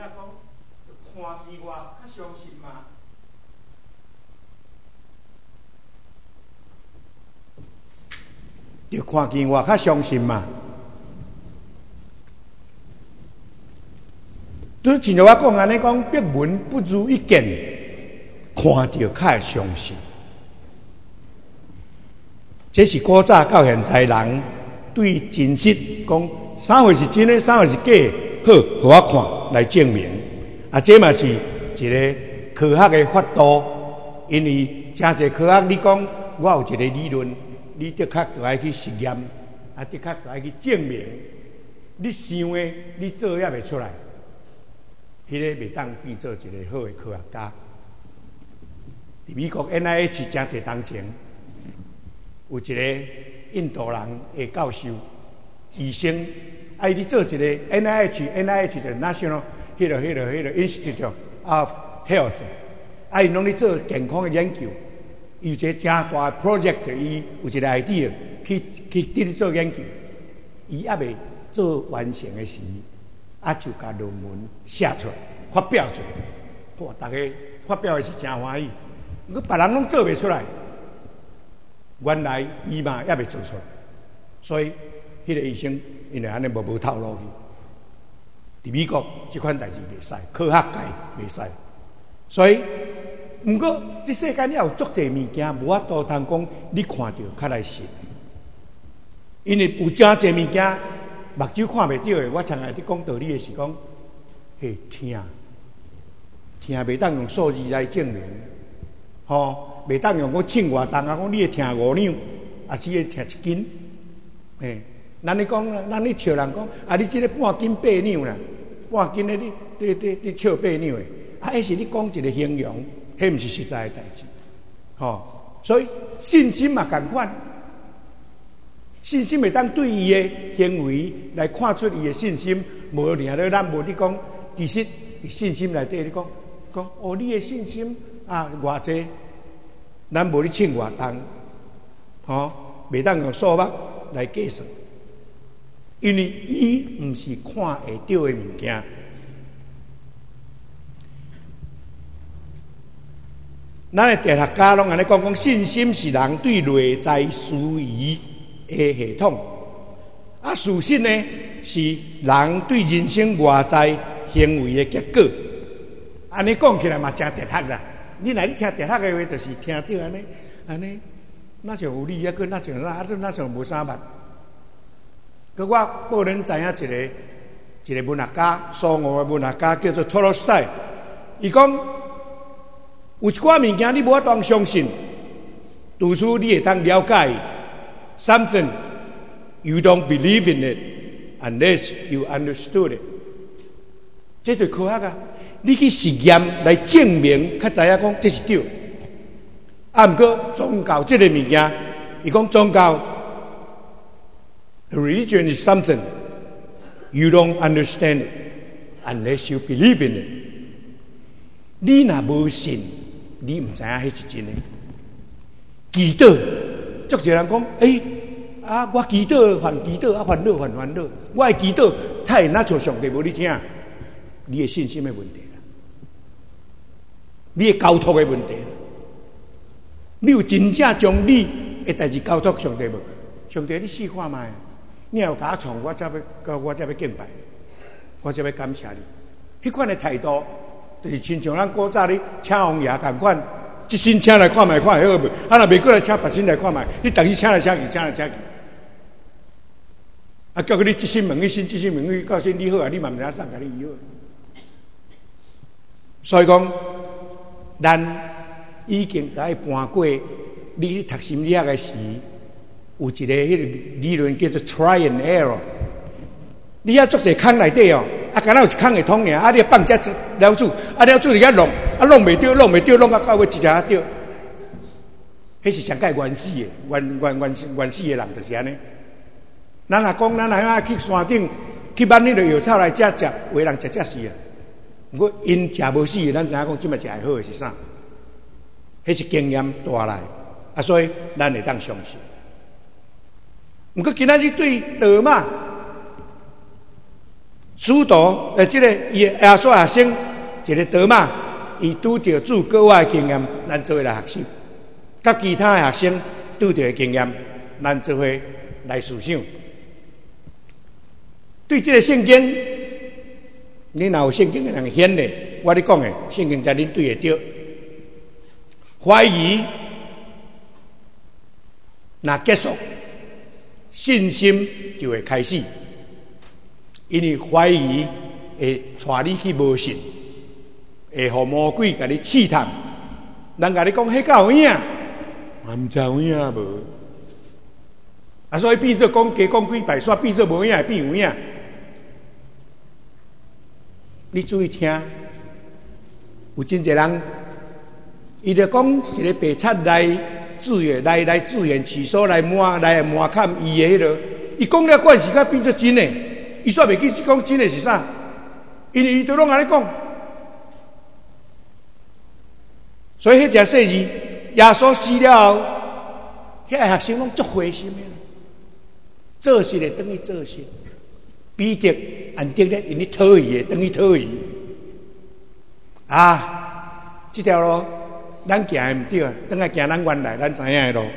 啊讲，就看见我较相信嘛。就看见我较相信嘛。就是亲像我讲安尼讲，闭门不如一见，看到较会相信。这是古早到现在人对真实讲啥货是真的，啥货是假的，好，互我看来证明。啊，这嘛是一个科学的法度，因为真侪科学，你讲我有一个理论，你的确就爱去实验，啊，的确就爱去证明。你想的，你做也袂出来，迄个袂当变做一个好的科学家。伫美国 NIH 真侪当前。有一个印度人的教授、医生，你做一个 NIH 就 National 迄个 Institute of Health， 因拢咧做健康的研究。有一个真大的 project， 伊有一个 idea 去伫做研究，伊还未做完成的时，就甲论文写出来、发表出来，大家发表的是真欢喜。不过别人拢做袂出来。原来伊嘛也未做出来，所以迄个医生因为安尼无透露去。伫美国即款代志袂使，科学界袂使。所以，毋过即世间了有足侪物件，无法度通讲你看到较来信。因为有真侪物件目睭看袂到的，我常爱伫讲道理的是讲，嘿，听袂当用数字来证明，吼。袂当用我称偌重啊！讲你会听5两，啊，只会听1斤。咱咧讲，咱咧笑人讲，你即个半斤8两啦，半斤咧你笑8两诶，迄是你讲一个形容，迄毋是实在诶代志。所以信心嘛共款，信心会当对伊诶行为来看出伊诶信心，无尔咧咱无你讲，其实信心内底你讲你诶信心啊偌济。咱无咧称偌重，袂当用数目来计算，因为伊毋是看会到的物件。咱的哲学家拢安尼讲，信心是人对内在思维的系统，事实呢是人对人生外在行为的结果。安尼讲起来嘛，真哲学啦。你来你听哲学的话，就是听到安尼，哪像有理啊？佫哪像无啥物？佫我个人知影一个文学家，苏俄的文学家叫做托洛斯泰，伊讲有一寡物件你无法当相信，除非你会当了解 something you don't believe in it unless you understood it。这对科学啊。你去实验来证明，较知影讲这是对。毋过宗教这个物件，伊讲宗教 ，religion is something you don't understand it unless you believe in it。你若无信，你毋知影迄是真的。祈祷，足侪人讲，我祈祷还祈祷，烦恼还烦恼，我的祈祷太哪像上帝无你听，你的信心的问题。你的交托的问题，你有真正将你的代志交托上帝无？上帝，你试看卖，你要甲我创，我才要敬拜你，我才要感谢你。迄款的态度，就是亲像咱古早咧请王爷共款，一身请来看卖看会好无？若袂过来请别身来看卖，你逐日请来请去，请来请去，叫你一身问一身，一身问一，到时你好啊，你嘛毋知影送甲你以好。所以讲。咱已经甲搬过，你去读心理学的时，有一个迄个理论叫做 try and error。你遐足侪坑内底敢若有一坑会通尔，你放只了子，了子就遐弄，弄袂着，弄到到尾一只着。迄是上界原始的，原始的人就是安尼。咱若讲，咱若去山顶去买迄个药草来食，有的人食死啊。不过因食无死，咱知影讲即摆食会好的是啥？迄是经验带来，所以咱会当相信。不过今仔日对道嘛， 使徒这个耶稣学生一个德玛，伊拄着主各外的经验，咱做伙来学习；甲其他的学生拄着的经验，咱做伙来思想。对这个圣经，你若有圣经的人显的，我咧讲的圣经才恁对得着。怀疑那结束，信心就会开始。因为怀疑会带你去无信，会互魔鬼甲你试探。人甲你讲迄敢有影，我毋知有影无。啊，所以变做讲加讲几摆煞，变做无影变有影。你注意听，有真侪人，伊就讲一个白贼来自源来自源取所来摸看伊的迄落，伊讲了怪时间变做真的。伊煞袂记讲真诶是啥，因为伊都拢安尼讲，所以迄只细字，耶稣死了后，遐个学生拢足灰心诶，做事诶等于做事，彼得安得咧因咧讨伊诶，等于讨伊，啊，这条路咱行诶毋对啊，等下行咱原来咱知影诶路，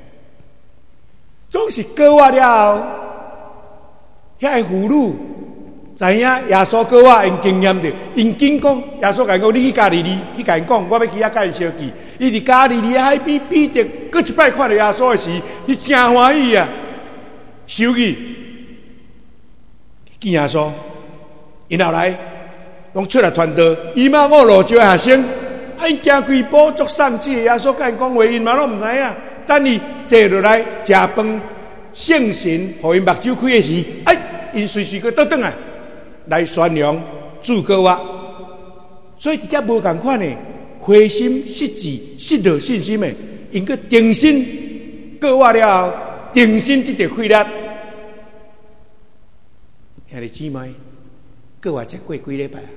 总是过我了后。遐个妇女知影耶稣跟我因经验着，因经讲耶稣甲讲，你去加利利去甲因讲，我要去遐甲因相聚。伊伫加利利海边彼得，搁一摆看到耶稣的时，伊真欢喜啊！收去见耶稣，然后来拢出来传道。伊嘛我路招学生，因行几步足送子，耶稣甲因讲话，因嘛拢毋知影。等伊坐落来食饭。圣神互因目睭开的时，因随时个倒转来宣扬主告我，所以伫遮无共款的灰心失志、失落信心的，因个定心告我了后，定心得到开力。兄弟姊妹，告我才过几礼拜啊？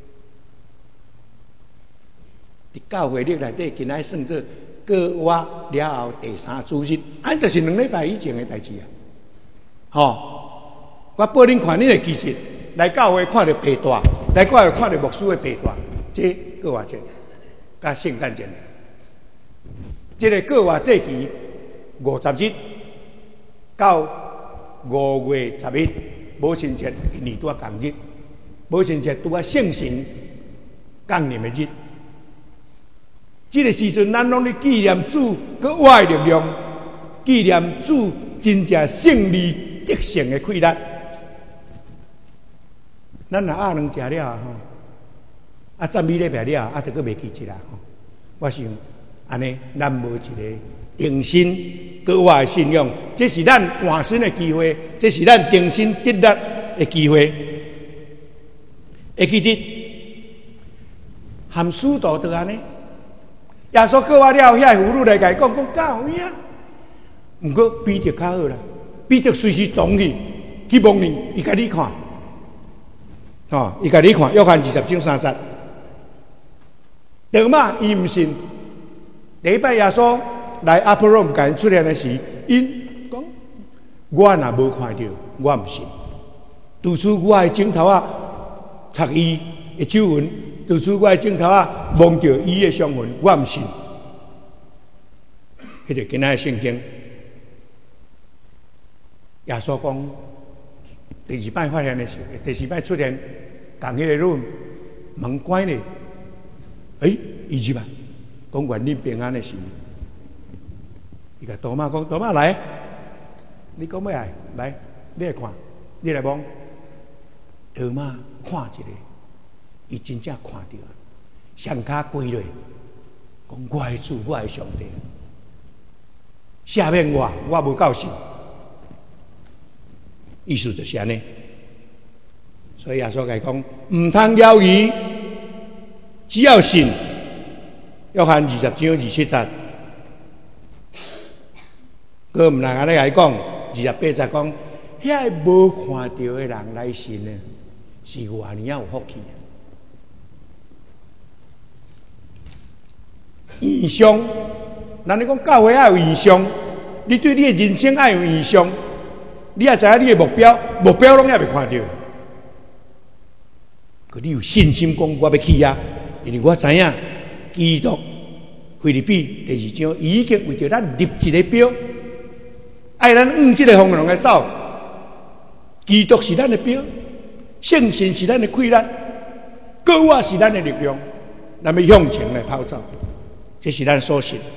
伫教会历内底，今仔算做。过我了后第3主日，就是2礼拜以前的代志啊！我报恁看恁的记忆，来教会看到陪大，来教会看到牧师的陪大，这过活节，甲圣诞节，这个过活节期50日到5月10日，母亲节年拄啊共日，母亲节拄啊圣神降临的日。这个时阵，咱拢咧纪念主佮我的力量，纪念主真正胜利得胜的开力。咱若鸭卵食了赞美礼拜了，就佮袂记起啦我想安尼，咱无一个定心佮我的信仰，这是咱换新的机会，这是咱定心得力的机会。会记得含使徒就安尼。耶稣告我了，遐妇女来甲伊讲教有影。毋过彼得较好啦，彼得随时撞去蒙面，伊甲你看，伊甲你看，约翰20章30。德玛伊毋信，第一摆耶稣来阿波罗甲因出现的时，因讲我若无看到，我毋信。拄出我的镜头插伊的手纹。拄出我的镜头望着伊的伤痕，我毋信。迄个今仔的圣经，耶稣讲，第2摆发现的时，第4摆出现，共迄个路门关咧，伊入来，讲愿恁平安的时，伊甲多马讲，多马来，你讲要来，你来看，你来望，多马看一个。伊真正看到，双脚跪落，讲我的主，我的上帝，赦免我无够信，意思就是安尼。所以耶稣甲讲，毋通犹豫，只要信。约翰20章27节，佮毋通安尼来讲，28节讲，遐无看到的人来信呢，是偌尼有福气。异象，人咧讲教会要有异象，你对你的人生要有异象，你也知影你的目标拢也未看到。 可你有信心讲我要去啊？因为我知影基督腓立比第2章已经为着咱立一个标，爱咱往这个方向来走。基督是咱的标，圣神是咱的气力，高我是咱的力量，咱要向前来跑走，这是咱所信。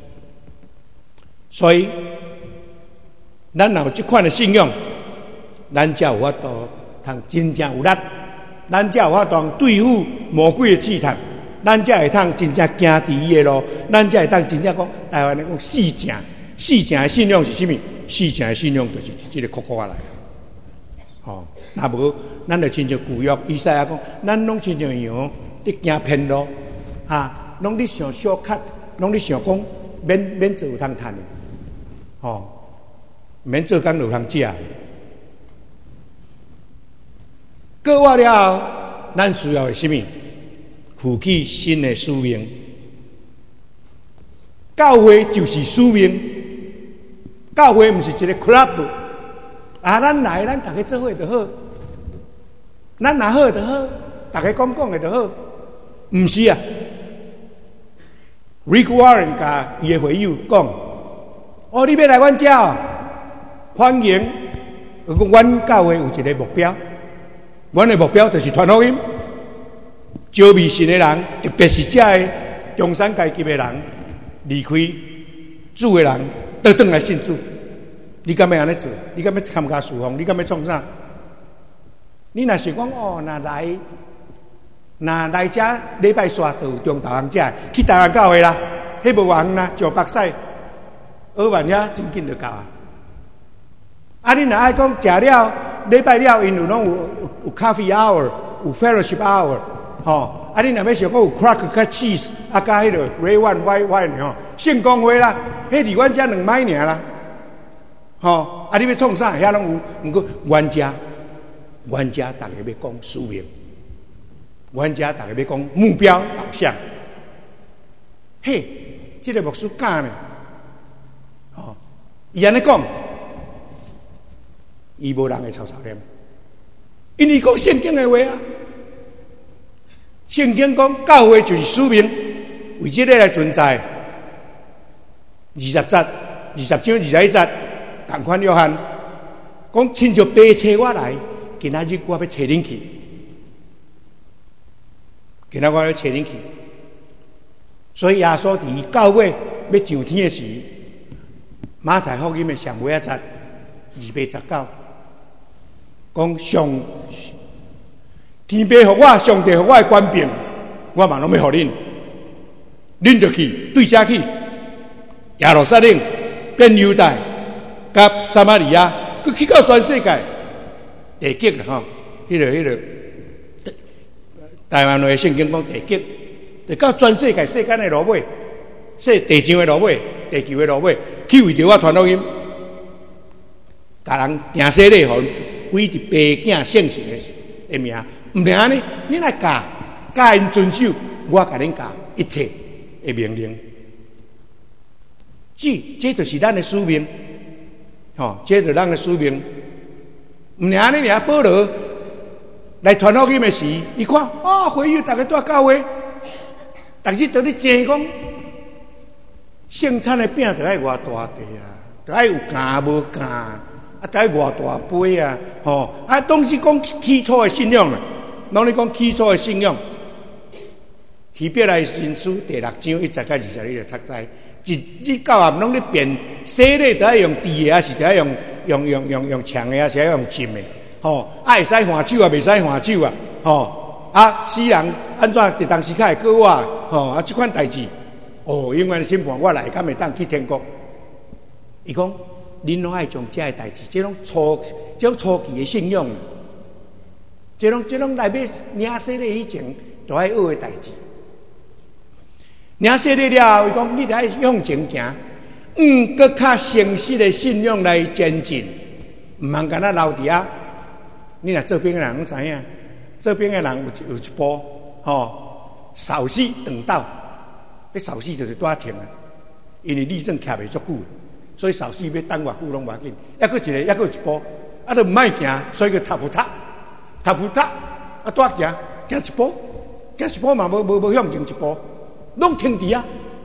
所以，咱若有这款的信仰，咱才有法度通真正有力，咱才有法度对付魔鬼的试探，咱才会通真正行伫伊的路，咱才会通真正讲台湾人讲四正的信仰是什么？四正的信仰就是这个哭来。那无，咱就亲像旧约以赛亚讲，咱拢亲像羊，伫行偏路，拢伫想小卡，拢伫想讲免做有通趁的，免做工有通食。过活了后，咱需要的什么？负起新的使命。教会就是使命，教会不是一个 club。咱来，咱大家做伙就好，咱若好就好，大家讲的就好，唔是啊。Rick Warren 甲伊的会友讲：，你要来阮家哦，欢迎。阮教会有一个目标，阮的目标就是传福音，招迷信的人，特别是这的中产阶级的人，离开主的人，倒转来信主。你敢要安尼做？你敢要参加侍奉？你敢要创啥？你若是讲若来这礼拜三就有中台湾这去台湾教会啦，迄无远啦，石北西、二万遐真紧就到啊！你若爱讲食了礼拜了，因有拢有 coffee hour， 有 fellowship hour， 你若要想讲有 cracker 加 cheese， 加迄个 red wine white 圣公会啦，迄离阮遮2迈尔啦。你要创啥？遐拢有，毋过阮遮大家要讲使命，阮遮大家要讲目标导向。这个牧师教呢，伊安尼讲，伊无人会吵念，因为讲圣经的话啊。圣经讲教会就是使命，为这个来存在。20章21节。同款约翰讲，亲像爸找我来，今仔日我要找恁去，我要找恁去。所以耶稣伫教会要上天的时，马太福音的上尾节2:19，讲天父互我，上帝互我的权柄，我嘛拢要互恁，恁就去对遮去，耶路撒冷变犹大。甲撒玛利亚，佮去到全世界，地极啦迄个台湾的圣经讲地极，就到全世界世间的路尾，地上的路尾，地球的路尾，去为着我传福音，甲人定洗礼，互归伫爸囝圣神的名，毋能安尼，你来教因遵守，我甲恁教一切的命令，这就是咱的使命。这就是咱的使命。唔尔安尼尔，保罗来传福音的时，伊看会友大家在教会，逐日都咧争讲，圣餐的饼就爱偌大地啊，就爱有羹无羹，就爱偌大杯啊，拢是讲起初的信仰啊，拢咧讲起初的信仰。希伯来新书第6章1节到20你就读知。一日到暗拢咧变，洗礼就爱用猪的，还是就爱用枪的，还是爱用浸的？会使换手啊，袂使换手啊？死人安怎伫当时较会过我？即款代志，永远的审判我来，敢会当去天国？伊讲，恁拢爱将这个代志，这种初期的信仰，这种来要领洗礼以前，都爱学的代志。领洗礼了后，伊讲你得向前行，搁较诚实的信仰来前进，毋通干那留伫啊。你若做兵的人拢知影，做兵的人有一步，扫死长斗，迄扫死就是拄停啊，因为立正徛袂足久，所以扫死要等偌久拢无要紧。抑搁一个，抑搁一步，就毋爱行，所以叫踏步踏，拄行， 行一步，行一步嘛，无向前一步，拢停伫啊，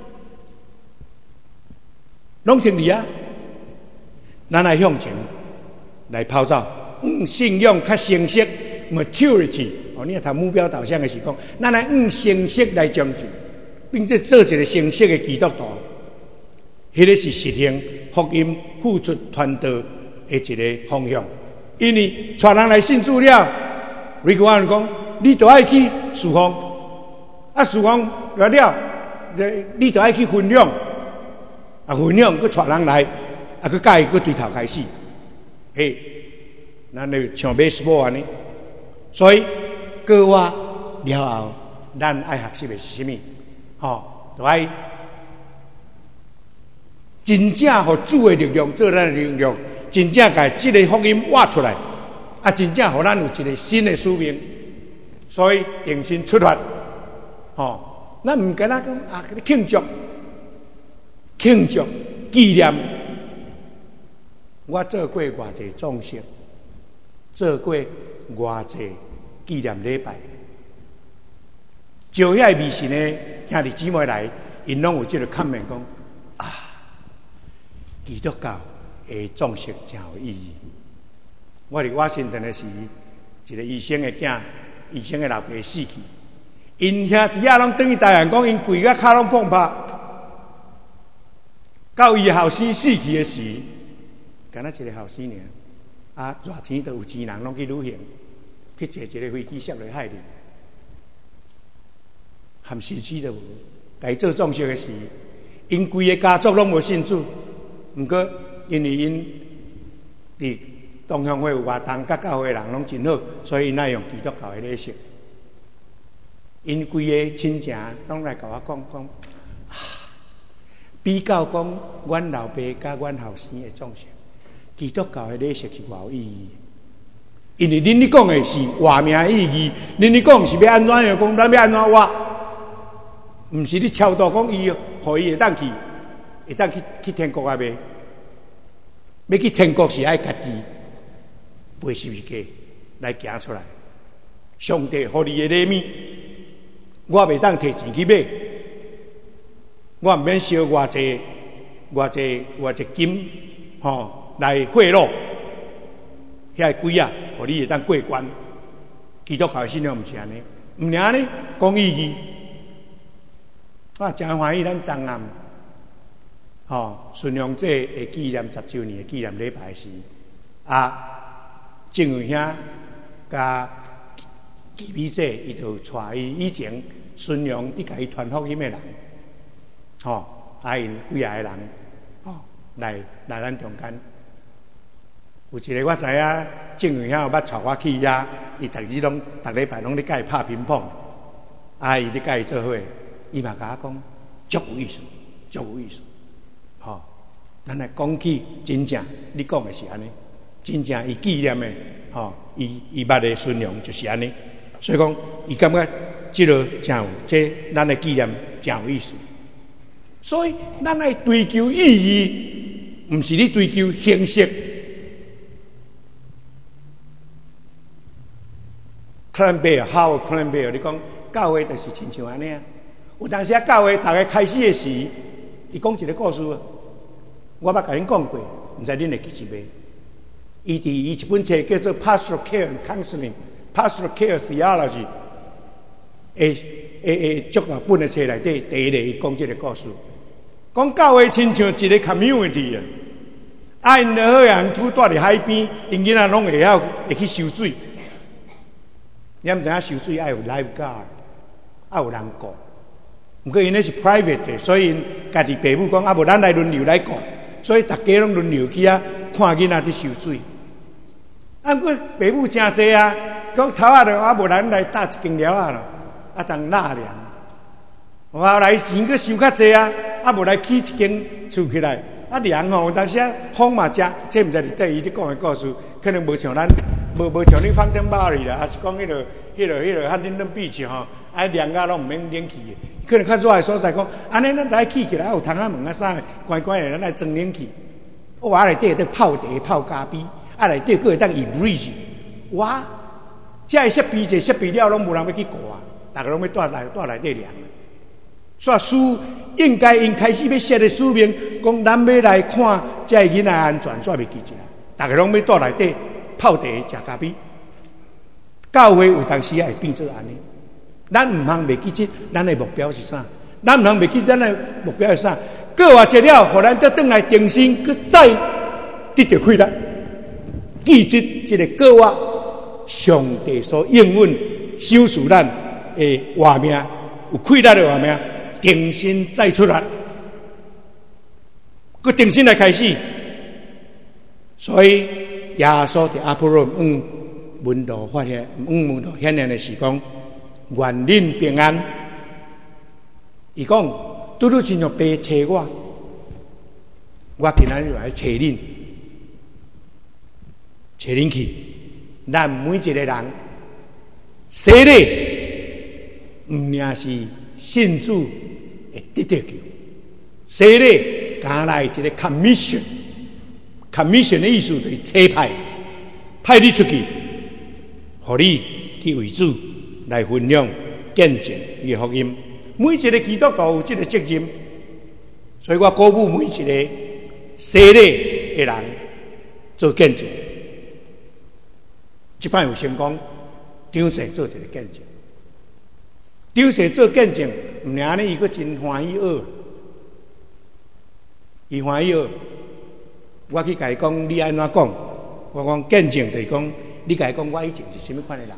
拢停伫啊。咱来向前来跑走，信仰较成熟 maturity。你若读目标导向的是讲，咱来成熟来将就，并且做一个成熟的基督徒。迄个是实行福音付出传道的一个方向。因为带人来信主了，你跟我讲，你就爱去侍奉，啊侍奉完了，你就爱去分享，啊分享佮带人来，啊佮教伊佮对头开始，嘿，咱就像买书安尼。所以过我了后，咱爱学习的是什么？就爱真正互主的力量做咱的力量，真正把这个福音挖出来，啊，真正互咱有一个新的使命。所以重新出发，咱唔敢若讲啊，庆祝纪念。我做过偌济葬式，做过偌济纪念礼拜，招遐迷信的兄弟姊妹来，因拢有这个看面讲啊，基督教的葬式真有意义。我伫瓦辛顿的时，一个医生的囝，医生的老爸死去，因兄弟仔拢等于台湾讲，因跪甲骹拢碰拍，到伊后生死去的时。敢若一个后生尔，啊，热天都有钱人拢去旅行，去坐一个飞机摔落海里，含尸体都无。该做葬式的时，因规个家族拢无信主，毋过因为因伫东乡会有活动，甲教会人拢真好，所以因爱用基督教的礼式。因规个亲情拢来甲我讲，比较讲阮老爸甲阮后生的葬式。基督教的礼式是偌有意义，因为恁讲的是活命意义，恁讲是要安怎样讲，咱要安怎活，毋是你超度讲伊，互伊会当去天国啊袂？要去天国是爱家己背十字架来行出来。上帝互你的礼物，我袂当摕钱去买，我毋免烧偌济金，来贿赂，遐鬼啊，互你会当过关。基督教信仰毋是安尼，毋尔呢讲意义。真欢喜咱昨暗，顺阳节会纪念10周年的纪念礼拜时，郑伟兄甲基比姐，伊就带伊以前顺阳伫甲伊传福音的人，因几个人，来咱中间。有一个我知影，郑伟兄捌带我去遐，伊逐礼拜拢咧甲伊拍乒乓，伊咧甲伊做伙，伊嘛甲我讲，足有意思，足有意思。咱来讲起真正，你讲的是安尼，真正伊纪念的，伊捌的顺良就是安尼。所以讲，伊感觉这个真有，这咱的纪念真有意思。所以咱来追求意义，毋是你追求形式。克兰贝尔，好，克兰贝尔，你讲教会就是亲像安尼啊。有当时教会大家开始的时，伊讲一个故事，我捌甲恁讲过，毋知恁会记一袂？伊伫伊一本册叫做《Pastoral Care and Counseling》，Pastoral Care Theology， 足大本的册内底，第一个伊讲这个故事，讲教会亲像一个 community 啊，因就好像拄住伫海边，因囡仔拢会去游水。你毋知影游水爱有 lifeguard， 爱有人顾。毋过因那是 private 的，所以因家己爸母讲无咱来轮流来顾，所以大家拢轮流去看囡仔伫游水。毋过爸母真济讲头就无咱来搭一间寮咯，当纳凉。后来钱佫收较济无来起一间厝起来。凉有当时风嘛正，这毋知伫底伊咧讲的故事，可能无像咱无像你放灯包里啦，还是讲迄个汉丁顿beach凉啊拢毋免冷气的。可能较热的所在讲，安尼咱来起起来，有窗仔门啥的，乖乖的咱来装冷气。内底会得泡茶、泡咖啡，内底佫会当伊 breeze。哇， 这设备这设备了，拢无人要去顾啊，大家拢要带内底量。所以书应该因开始要设的使命，讲咱要来看这囡仔安全，煞袂记起来。大家拢要带内底泡茶、食咖啡。教会有当时也会变做安尼。咱唔通袂记住咱的目标是啥？咱唔通袂记住咱的目标是啥？过活节了，互咱得转来定心，佮再得到快乐。记住这个过活，上帝所应允、赏赐咱的活命，有快乐的活命。定心再出来，佮定心来开始。所以耶稣伫阿波罗门徒发现，门徒显现的是讲，愿恁平安。伊讲，拄拄亲像白找我今仔日来找恁去。咱每一个人，洗礼唔仅是信主。会得到救，洗礼加来一个 commission 的意思就是差派你出去，互你去为主来分享见证伊福音。每一个基督徒有这个责任，所以我鼓舞每一个洗礼的人做见证。这摆有成功，张氏做一个见证。张氏做见证，唔领呢，伊个真欢喜学，伊欢喜学。我去甲伊讲，你安怎讲？我讲见证就是讲，你甲伊讲我以前是什么款的人，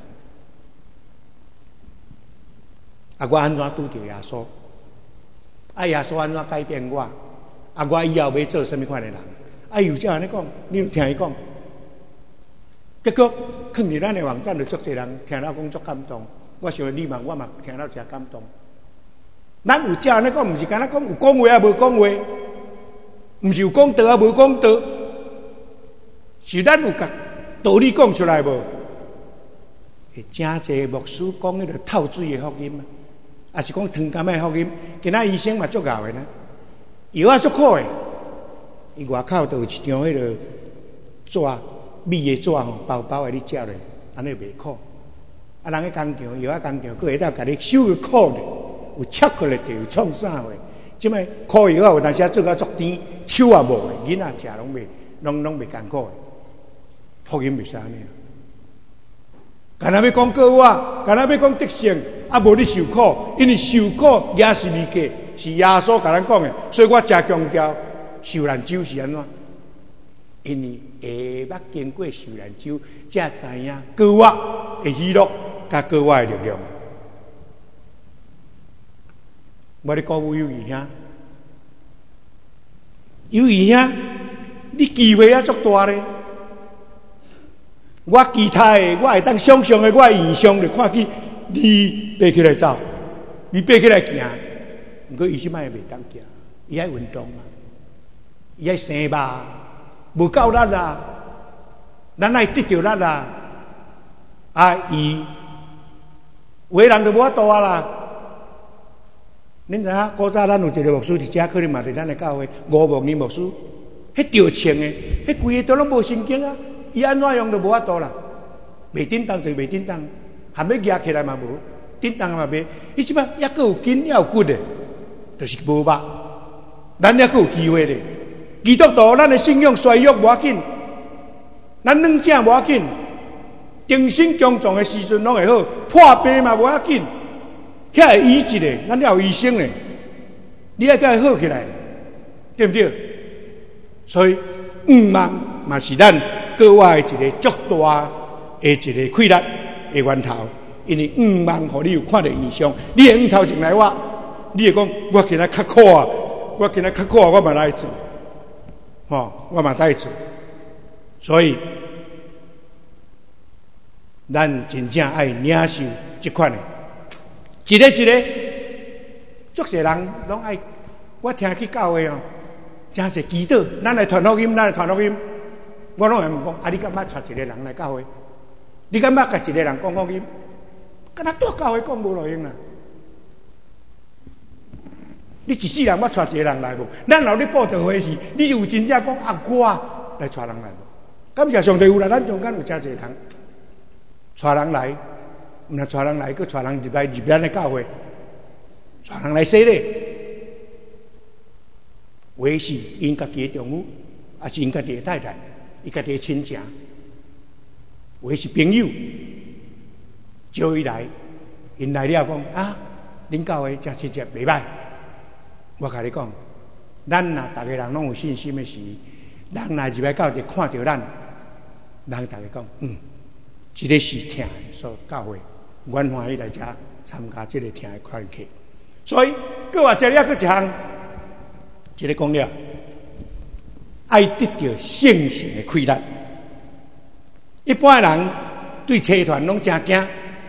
我安怎拄着耶稣？耶稣安怎改变我？我以后要做什么款的人？有这安尼讲，你有听伊讲？结果放伫咱的网站，就足侪人听到讲足感动。我想你嘛，我嘛听到真感动。咱有这样讲，不是干那讲有讲话啊，无讲话，不是有讲道啊，无讲道，是咱有甲道理讲出来无？真侪牧师讲迄个透水的福音啊，也是讲汤甘的福音。今仔医生嘛足熬的呢，药啊足苦的。伊外口都有一张迄个纸，米的纸吼，包包的你食咧，安尼袂苦。人喺工厂，药啊工厂，佮会当甲你收个苦咧，有巧克力的，有创啥货？即摆苦药啊，有当时做甲足甜，手也无的，囡仔食拢袂艰苦的，福音袂使安尼。干那要讲过我，干那要讲德性，无你受苦，因为受苦也是未过，是耶稣甲咱讲的，所以我真强调受难酒是安怎？因为下捌经过受难酒，才知影过我的喜乐。甲过我的力量，我咧鼓舞友谊兄，友谊兄，你机会啊足大咧。我其他的，我会当想象的，我的印象就看见你爬起来走，你爬起来行，不过伊即摆袂当行，伊爱运动啊，伊爱生吧，无够力啊，咱爱得到力啊，伊。有的人就无法度啊啦！恁知影古早咱有一个牧师伫遮，可能嘛伫咱的教会吴牧年牧师，迄吊穿的，迄规个都拢无神经啊！伊安怎用都无法度啦，袂叮当就袂叮当，还要举起来嘛无，叮当嘛袂。伊即摆抑阁有筋，抑有骨的，就是无肉。咱抑阁有机会的。基督徒，咱的信仰衰弱无要紧，咱软正无要紧。定心强壮的时阵拢会好，破病嘛无要紧，遐会医治的，咱要有医生的，你要甲伊好起来，对不对？所以望嘛是咱国外一个足大的一个快乐的源头，因为望互你有看到异象，你会头前来你会讲我今仔较苦啊，我嘛来做，我嘛来做，所以。咱真正爱领受这款的，一个，足侪人拢爱。我听去教会真是祈祷，咱来传福音，我拢会问讲：你敢捌带一个人来教会？你敢捌甲一个人讲福音？敢若带教会讲无路用啦。你一世人捌带一个人来无？咱老咧报道会时，你有真正讲我来带人来无？感谢上帝有啦，咱中间有真侪人。 带人来，毋但带人来，佮带人入来咱的教会，带人来洗礼。有的是因家己的丈夫，也是因家己的太太，伊家己的亲情，有的是朋友，招伊来，因来了讲啊，恁教会真亲切，袂歹。我甲你讲，咱若逐个人拢有信心的时，人若入来教会看到咱，人逐个讲，这个是听的所教会，阮欢喜来遮参加这个听的款课。所以，搁话遮了，搁一项，这个讲了，爱得到圣神的开力。一般人对社团拢真惊，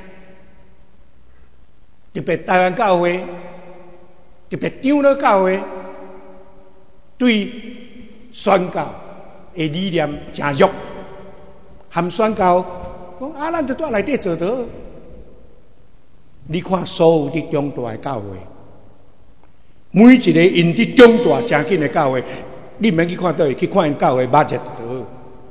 特别台湾教会，特别长老教会，对宣教的理念真弱，含宣教讲啊，咱就在内底做到。你看所有的中大的教会，每一个因伫中大正经的教会，你免去看倒去看因教会budget就好。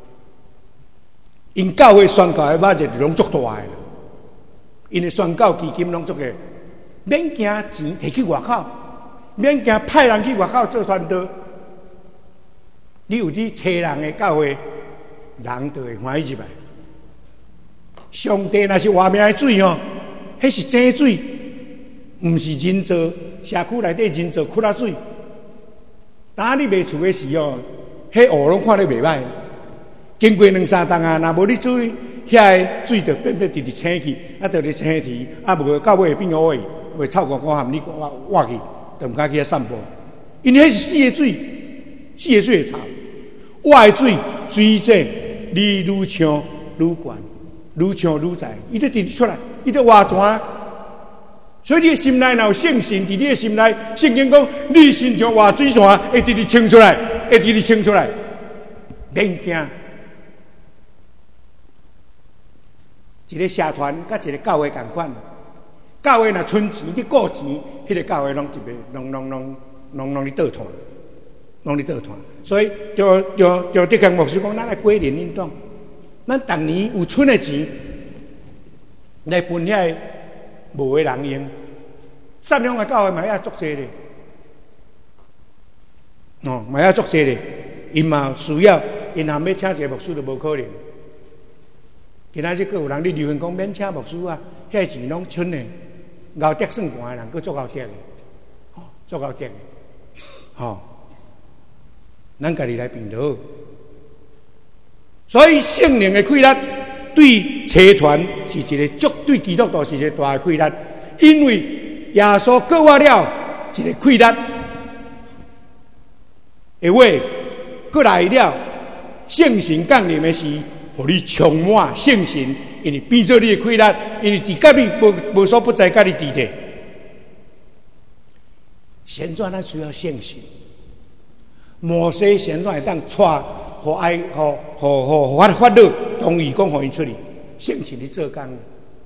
因教会宣教的budget拢足大的啦，因的宣教基金拢足个，免惊钱摕去外口，免惊派人去外口做传道。你有伫找人的教会，人就会欢喜入来。上帝若是活命的水吼，迄是真水，毋是人造社区内底人造窟仔水。当你卖厝的时候，迄湖拢看得袂歹。经过2-3冬啊，若无你注意，遐个水就变直青去，啊，就青去，啊，无到尾会变乌去，会臭光光含你挖去，就毋敢去遐散步。因为迄是死的水，死的水会臭。挖的水水质你愈呛愈悬，愈呛愈在，伊就直出来，伊就挖泉。所以你的心内若有圣神伫你的心内，圣经讲你心像活水泉，会直冲出来，会直冲出来，免惊。一个社团甲一个教会同款，教会若存钱，你顾钱，迄个教会拢一边拢咧倒团，拢咧倒团。所以就德强牧师讲，咱来归零运动，咱逐年有存的钱来分遐无的人用。善良的教会嘛要足济咧，嘛要足济咧，因嘛需要，因若要请一个牧师就无可能。今仔日佫有人咧留言讲免请牧师啊，遐钱拢剩的，熬得算悬的人，佫足熬得的，足熬得的，咱家己来评论。所以圣灵的开力对社团是一个对基督徒是一个大的开力，因为耶稣给我了一个开力，的话，过来了圣神降临的时。互你充满圣神，因为变做你的开力，因为伫甲你无所不在，甲你伫地。旋转咱需要圣神，摩西旋转会当带，互法老同意讲，互伊出去，圣神伫做工。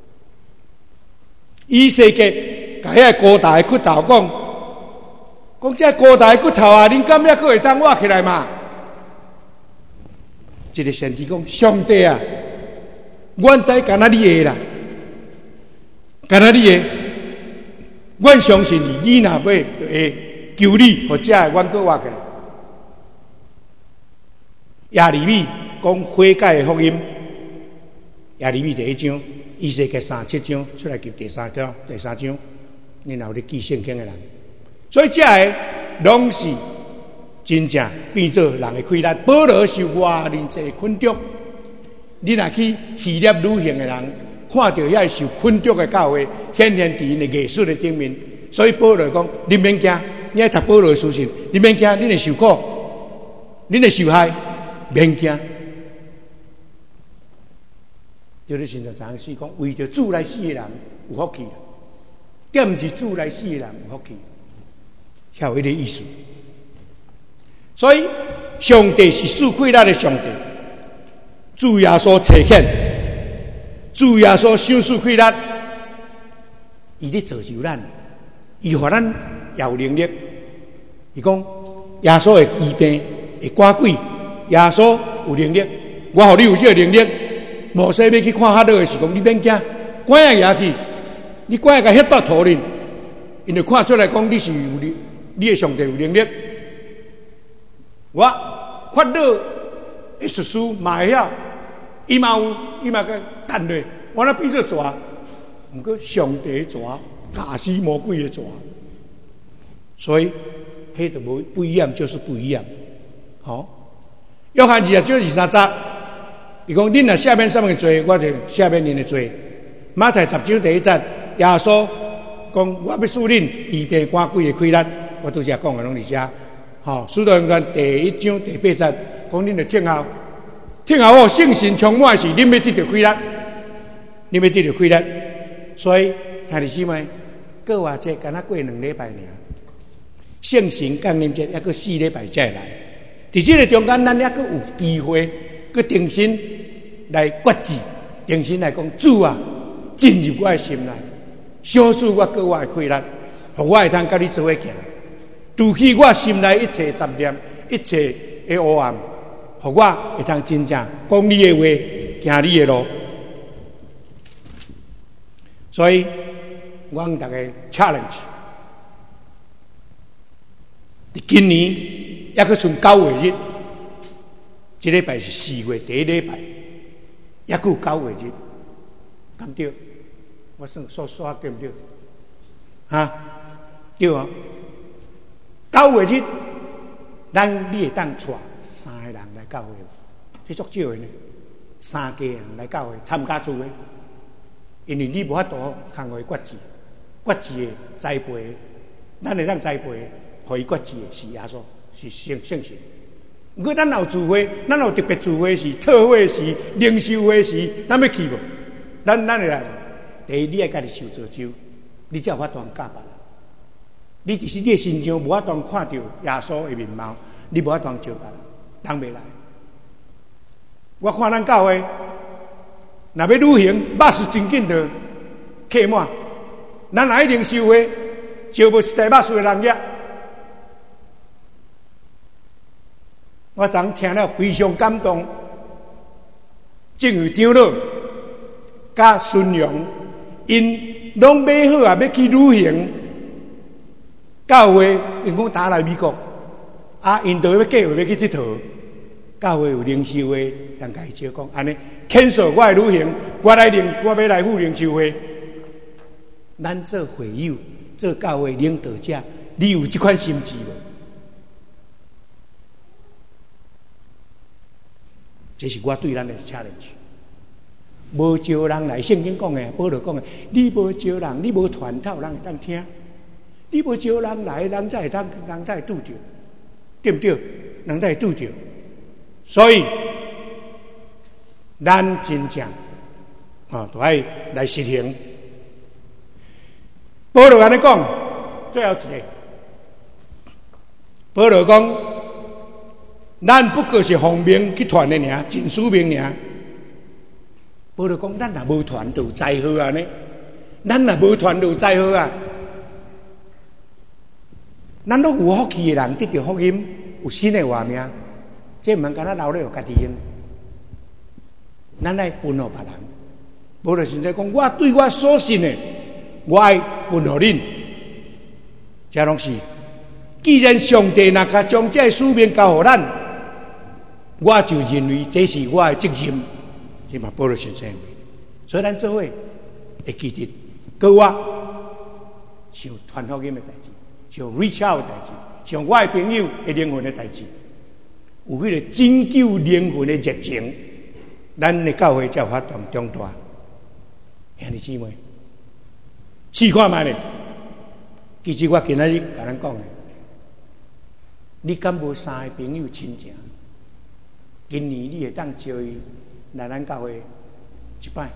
以西结甲遐高大的骨头讲这高大的骨头啊，恁敢也可会当挖起来嘛？一个先知讲：上帝啊，阮知干那你的啦，干那你的，阮相信你，你若要会求你，或者阮搁活起来。亚利米讲悔改的福音，亚利米第1章，以西结37章出来记第3章，你若有咧记圣经的人，所以这个拢是。真正变做人的开力，保罗受偌尼济困住。你若去希腊旅行的人，看到遐受困住的教会，显现伫因的艺术的顶面。所以保罗讲：你免惊，你爱读保罗的书信，你免惊，你会受苦，你会受害，免惊。就是现在常时讲，为着主来死的人有福气，点是主来死的人有福气，晓得迄个意思。所以，上帝是赐开力的上帝，主耶稣呈现，主耶稣赏赐开力，伊咧造就咱，伊互咱也有能力。伊讲耶稣会医病，会赶鬼，耶稣有能力，我互你有这个能力， 摩西要去看哈勒的时候，你免惊，关下牙去，你关下个迄块土哩，因就看出来讲你是有你的上帝有能力。我法老的术士嘛会晓，伊嘛个等咧，我那变做蛇，毋过上帝的蛇，假死魔鬼的蛇，所以迄就无不一样，就是不一样。好，约翰2:23节，伊讲恁若下面什么做，我就下面恁的做。马太10章第1节，耶稣讲我要使恁预备赶鬼的开力，我拄则讲的拢伫遮。好，使徒行传第1章第8节，讲恁的听候，听候我圣神充满时，恁要得到开力，恁要得到开力。所以兄弟姊妹，过偌济，敢若过2礼拜尔，圣神降临节还佫4礼拜才会来。伫这个中间，咱还佫有机会，佫定心来决志，定心来讲，主啊，进入我的心内，相信我过我的开力，互我会通甲你做伙行，除去我心内一切杂念、一切的黑暗，互我会通真正讲你的话，行你的路。所以，我向大家 challenge， 伫今年还佫剩9月日，这礼拜是4月第1礼拜，还佫有9月日，敢对？我算数对不对？啊，对啊。9月日，你会当带3个人来教会，这足少的呢。3家人来教会参加聚会。因为你无法度通互伊决志的栽培，咱会当栽培，互伊决志的是耶稣，是圣神。不过咱有聚会，咱有特别聚会时、特会时、灵修会时，咱要去无？咱会来。第一，你爱家己受造就，你才有法度教别人。你就是你的心上无法度看到耶稣的面貌，你无法度招别人，人袂来。我看咱教会。若要旅行，巴士真紧就客满。咱来灵修会，招无一台巴士的人额。我昨听了非常感动，正有长老甲孙杨，因拢买好啊，要去旅行。教会因讲打来美国，因就要计划要去佚佗。教会有灵修会，人家就讲安尼。cancel 我的旅行，我要来赴灵修会。咱做会友、做教会领导者，你有这款心志无？这是我对咱的 challenge。无招人来，圣经讲的，保罗讲的，你无招人，你无传透，人会当听；你无招人来，人才会拄着，对不对？人才会拄着。所以。咱真正都爱来实行。保罗安尼讲，最后一个，保罗讲，咱不过是奉命去传的尔，尽使命尔。保罗讲，咱若无传，就有灾祸啊呢。咱若无传，就有灾祸啊。咱都有福气的人得到福音，有新的活命，这唔通干那留咧有家己用。咱爱分予别人，保罗现在讲，我对我所信的，我爱分予恁。这拢是，既然上帝若甲将这使命交予咱，我就认为这是我的责任。这嘛，保罗先生，所以咱做伙会记得，跟我想传福音的代志，想 reach out 的代志，想我的朋友的灵魂的代志，有迄个拯救灵魂的热情。咱的教会才有法当长大，兄弟姊妹，试看卖咧。其实我今仔日甲咱讲的，你敢无3个朋友亲情？今年你会当招伊来咱教会一摆？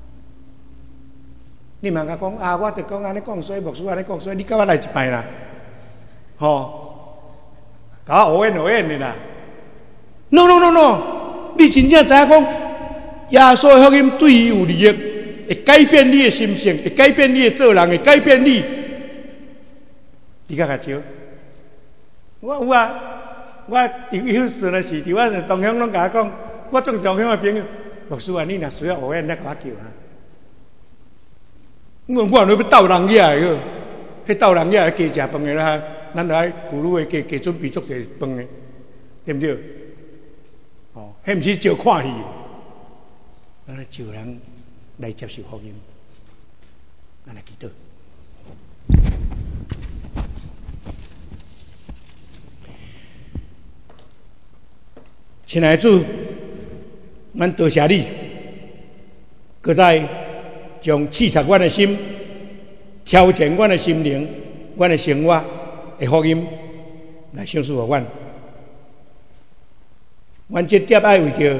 你嘛甲讲我就讲安尼讲，所以牧师安尼讲，所以你甲我来一摆啦，吼，甲我学演的啦。No， 你真正知影讲。耶稣的福音对伊有利益，会改变你的心性，会改变你的做人，会改变你。你甲招？我有啊，我伫休斯顿的时，伫我同乡拢甲我讲，我做同乡的朋友， 牧师啊，你若需要学员，来甲我叫啊。我若要斗人遐个，迄斗人遐加食饭的啦，咱就爱妇女的加准备足侪饭的，对不对？哦，迄毋是招看戏，咱来招人来接受福音，咱来祈祷。亲爱的主，阮多谢你，搁再将刺插阮的心，挑战阮的心灵，阮的生活的福音来赏赐互阮。阮这点爱为着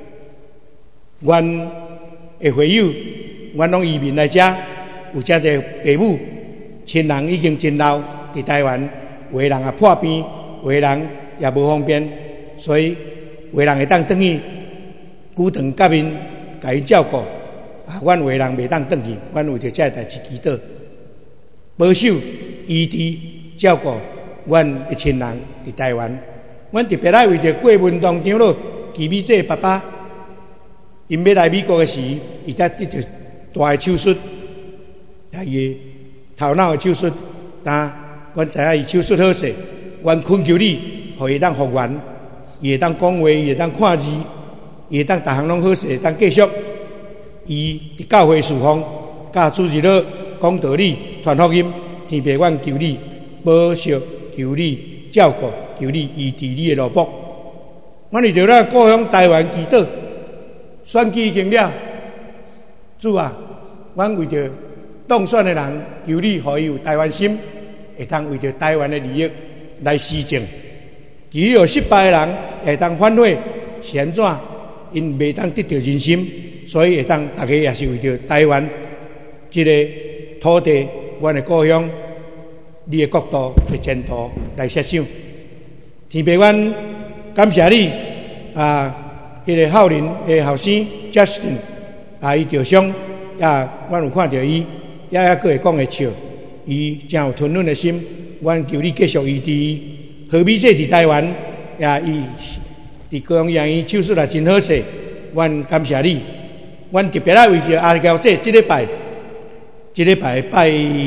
阮的会友，阮拢移民来遮，有遮侪父母、亲人已经真老，伫台湾，有的人也破病，有的人也无方便，所以有的人会当转去久长甲因甲因照顾，阮有的人袂当转去，阮为着这代志祈祷，保守、医治、照顾阮的亲人伫台湾。阮特别爱为着过文堂长老奇美这爸爸，因要来美国的时，伊才得到大的手术，伊的头脑的手术，但阮知影伊手术好势，阮恳求你，互伊当复原，伊会当讲话，伊会当看字，伊会当逐项拢好势，会当继续伊伫教会侍奉，甲主日了讲道理、传福音。天父，阮求你保守，求你照顾，求你医治你的奴仆。阮为着咱故乡台湾祈祷，选举已经了，主啊，阮为着当选的人，求你互伊有台湾心，会当为着台湾的利益来施政。如有失败的人，会当反悔，是安怎？因袂当得到人心，所以会当大家也是为着台湾这个土地，阮的故乡，你的国度的前途来设想。天父，阮感谢你迄个孝林的后生 Justin 伊受伤，阮有看到伊，佫会讲会笑，伊真有吞忍的心。阮求你继续医治伊。何必这伫台湾，伊伫高雄医院手术也真好势。阮感谢你，阮特别爱为着阿娇这礼拜拜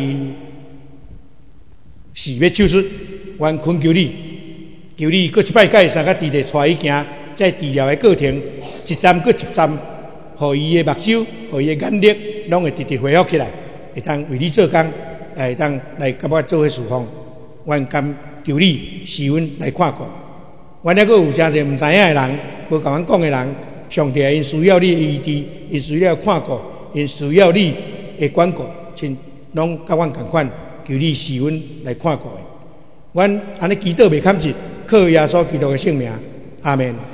4要手术，阮恳求你，求你搁一摆甲伊三个弟弟带伊行，在治疗的过程，一站搁一站，互伊的目睭，互伊的眼力，拢会直直恢复起来，会当为你做工，会当来甲我做伙侍奉。阮甘求你施恩来看顾。阮还阁有诚侪毋知影的人，无甲阮讲的人，上帝因需要你的医治，因需要看顾，因需要你的管顾，亲拢甲阮同款，求你施恩来看顾的。阮安尼祈祷袂堪切，靠耶稣基督的圣名，阿门。